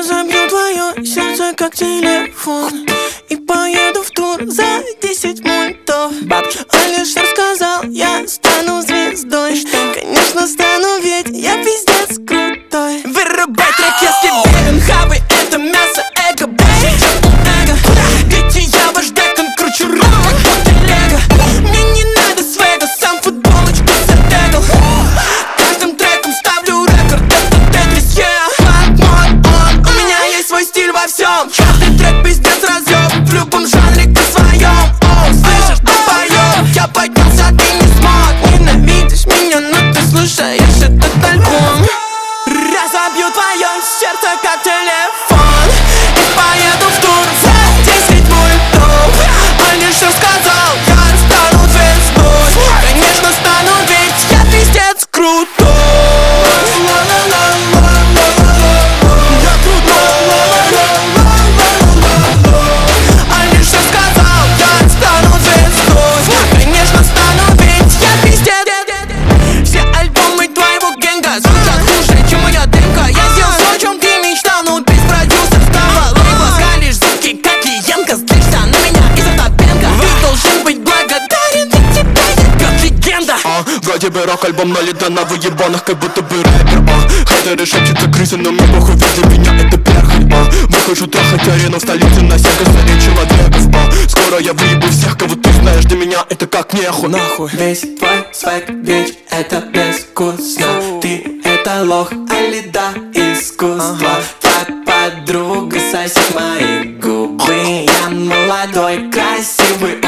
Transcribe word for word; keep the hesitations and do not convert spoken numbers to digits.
Разобью твое сердце как телефон и поеду в тур за десять мультов. Бабки Алишер сказал, я стану звездой. Конечно стану, ведь я пиздец крутой. Вырубай трек, если верен. Хавы это мясо, эго, бэйби, эго. Эти я ваш декон, кручу рот, как телега. Мне не надо свега, сам футболочку затегал. Каждым треком ставлю рекорд, это Тетрис, yeah. Он, он, у меня есть свой стиль во всем. Каждый трек пиздец разъем, в любом жанре ты своем. О, слышишь, ты поем. Я поднялся, ты не смог. Ненавидишь меня, но ты слушаешь этот альбом. Разобью твое сердце как телефон и поеду в тур за десять мультов. Алишер сказал, я стану звездой. Конечно стану, ведь я пиздец крутой. Я крутой. Алишер сказал, я стану звездой. Конечно стану, ведь я пиздец. Все альбомы твоего генга звучат хуже, чем моя демка. Я сделал все, о чем ты мечтал, но без продюсерского лейбла. Скалишь зубки, как Янка, злишься на меня из-за топенка. Ты должен быть благодарен, ведь тебя я как легенда. А, вроде бы рок-альбом, но лето на выебанах, как будто бы рэпер. А, хейтеры шепчутся крысы, но мне похуй, ведь для меня это перхоть. А, выхожу трахать арену в столице на семь косарей человеков. А, скоро я выебу всех, кого ты знаешь, для меня это как нехуй. Нахуй. Весь твой свек, ведь это безвкусно. Ты это лох, али да искусство. Так, подруга, сосед мои губы. Я молодой, красивый